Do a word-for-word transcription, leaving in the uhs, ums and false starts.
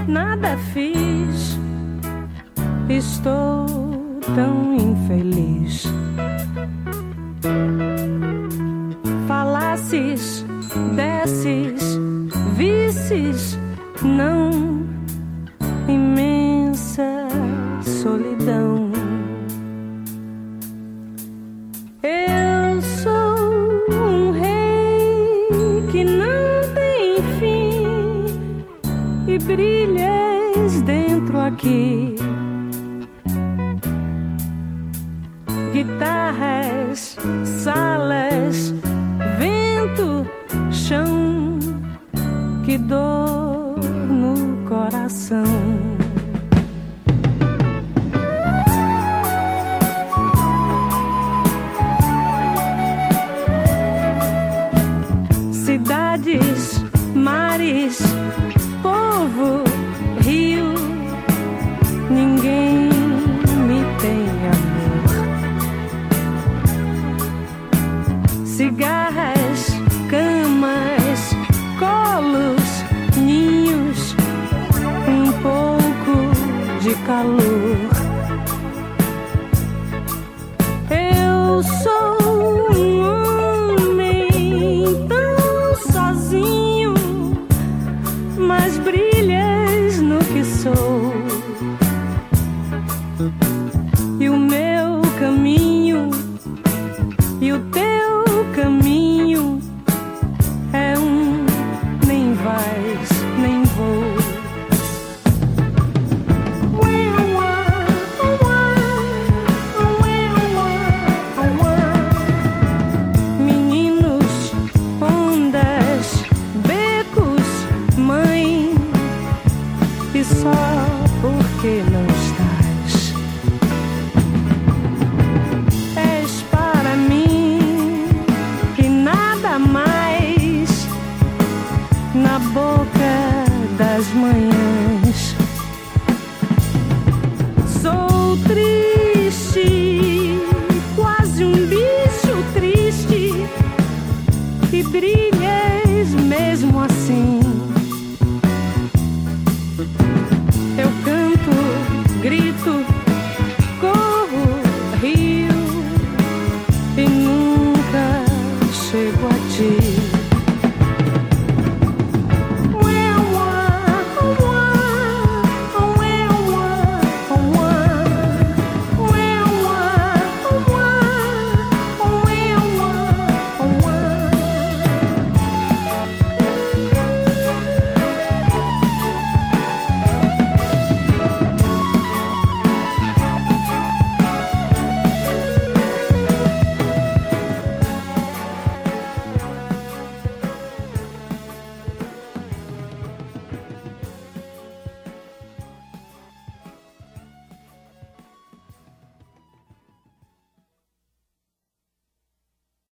nada fiz, estou tão infeliz. Falasses, desses, vices, não, imensa solidão. Eu sou um rei que não tem fim e brilhas dentro aqui. Guitarras, salas, vento, chão, que dor no coração. Cidades, mares, povo, rio, ninguém me tem amor. Cigarras, camas, colos, ninhos, um pouco de calor. Eu sou um homem tão sozinho, mas brilhas no que sou. E o meu caminho e o teu caminho é um nem vais nem vou. Meninos, ondas, becos, mãe, e só porque não estás. És para mim e nada mais na boca das manhãs. Sou triste.